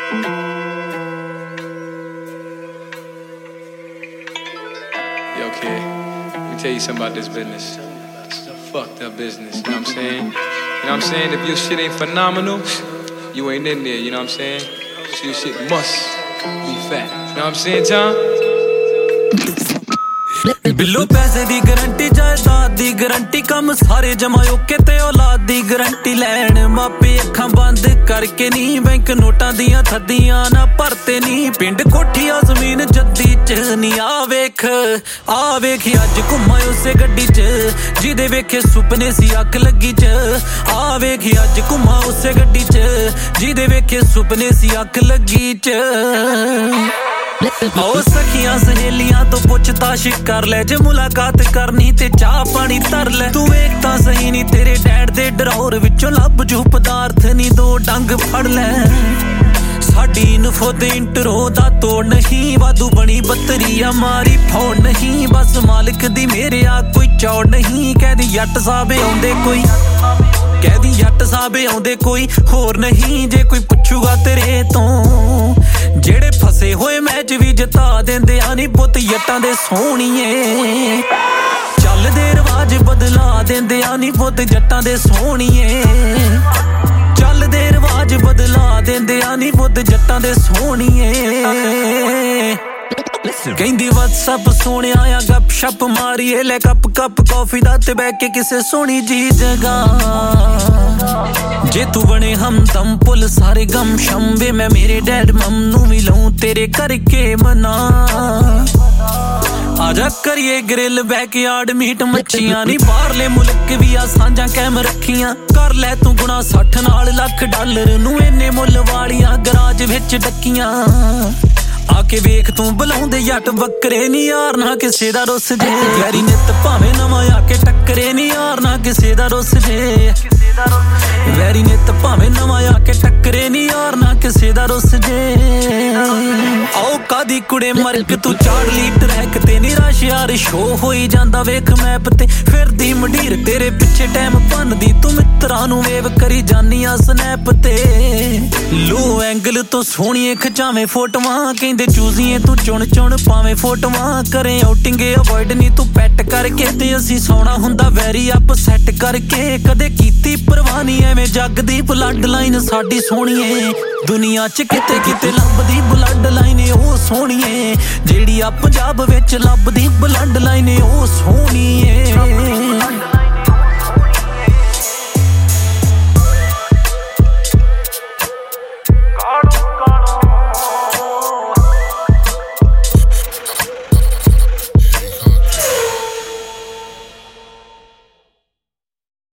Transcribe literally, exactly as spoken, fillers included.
Yo, kid, let me tell you something about this business. It's a fucked up business, you know what I'm saying? You know what I'm saying? If your shit ain't phenomenal, you ain't in there, you know what I'm saying? So your shit must be fat. You know what I'm saying, Tom? बिल्लो पैसे दी guarantee जायदाद दी guarantee कम सारे जमा okay ते औलाद दी guarantee लैन मापे अखां बंद करके नी बैंक नोटां दियां थद्दियां ना भरते नी पिंड कोठियां जमीन जद्दी च नी आ वेख आ वेख अज घुम्मा उसे गड्डी च जिदे वेखे सुपने सी अख लगी च आ वेख अज घुम्मा उसे गड्डी च जिदे वेखे सुपने सी अख लगी च आओ सखियां सहेलियां तो पुछताश कर ले जे मुलाकात करनी ते चाह पानी तर ले तू वेख तां सही नी तेरे डैड दे डराउर विचों लभ जू पदार्थ नी दो डंग फड़ ले साडी इन्फो दे इंटरो दा तोड़ नहीं वादू बनी बतरिया मारी फौड़ नहीं बस मालिक दी मेरे आ कोई चौड़ नहीं कहदी जट साहबे आउंदे कोई कहदी जट साहबे आउंदे कोई होर नहीं जे कोई पुछूगा तेरे तो जेड़े फसे होए मैच भी जिता देंदे आनी पुत जट्टां दे सोहणीए चल दे रवाज बदला देंदे आनी पुत जट्टां दे सोहणीए चल दे रवाज बदला देंदे आनी पुत जट्टां दे सोहणीए कहंदी व्हाट्सएप सोने आया गप शप मारिए ले कप कप कॉफी दा ते बैठ के किसे सोनी जी जगह जे तू बने हमदम पुल सारे गम शम वे मैं मेरे डैड मम नू मिलूं तेरे करके मना आजा करिए ग्रिल बैकयार्ड मीट मच्छियां नी बाहरले मुल्क भी आ सांझा कैम रखियां कर ले तू गुणा साठ नाल लख डॉलर नू इन्ने मुੱਲ वालियां गराज विच डक्कियां आके वेख तू बुलाउंदे जट बकरे नी यार ना किसे दा रुस जे यारी नित भावें नवां आके टक्करे नी यार ना किसे दा रुस जे वैरी नित भावें नवां आके टक्करे नी यार ना किसे दा रुस जे आओ कादी कुड़े मरक तू चाड़ लीटर है किते नी रश यार शो होई जांदा वेख मैप ते फिरदी मंडीर तेरे पिछे टाइम भनदी तू मित्रां नू वेव करी जानी आ स्नैप ते लो एंगल तो सोहणिए खचावें फोटोआं कहंदे चूजिए तू चुन चुन पावें फोटोआं करे आउटिंगे अवॉइड नी तू पैट करके ते असीं सौना हुंदा वैरी अप सैट करके कदे कीती परवाह नी एवें जग दी ब्लड लाइन साडी सोहणीए दुनिया च किते किते लभदी ब्लड लाइन ओ सोहणीए जेड़ी आ पंजाब विच लभदी ब्लड लाइन ओ सोहणीए।